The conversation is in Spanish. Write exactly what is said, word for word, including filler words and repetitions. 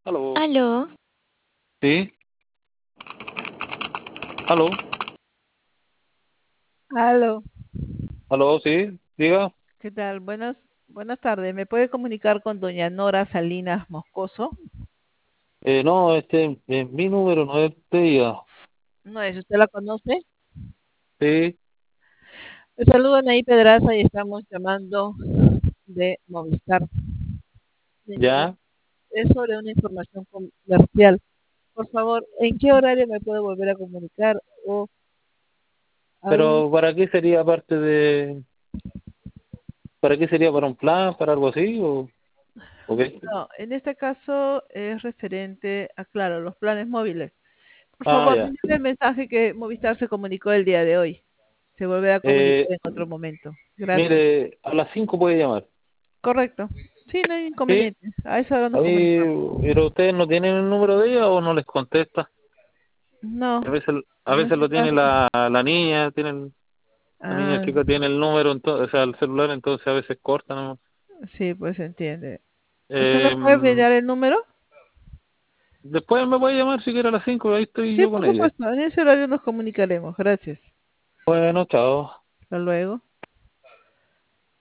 Aló, Aló, sí, aló, Aló, aló, sí, diga. ¿qué tal? Buenas, buenas tardes. ¿Me puede comunicar con doña Nora Salinas Moscoso? Eh, no, este es mi número, no es de ella. No es, ¿usted la conoce? Sí, Le saludo Anaí Pedraza y estamos llamando de Movistar. Señor, ya, es sobre una información comercial. Por favor, ¿en qué horario me puedo volver a comunicar? O algún... pero ¿para qué sería parte de, para qué sería para un plan, para algo así o, o qué? No, en este caso es referente a, claro, los planes móviles. Por Ah, favor, ya. dígale el mensaje que Movistar se comunicó el día de hoy. Se volverá a comunicar Eh, en otro momento. Gracias. mire, a las cinco puede llamar. Correcto. Sí, no hay Sí, inconveniente. A esa hora a nos mí, comunicamos. pero ustedes no tienen el número de ella o no les contesta. No, A veces, a en veces este lo tiene caso. la, la niña, tienen, la niña Ah, chica tiene el número, entonces, o sea, el celular, entonces a veces cortan, ¿no? sí, pues se entiende. ¿Usted me Eh, puede brindar el número? Después me puede llamar si quiere a las cinco, ahí estoy Sí, yo por con ella. supuesto. En ese horario nos comunicaremos. Gracias. Bueno, chao. Hasta luego.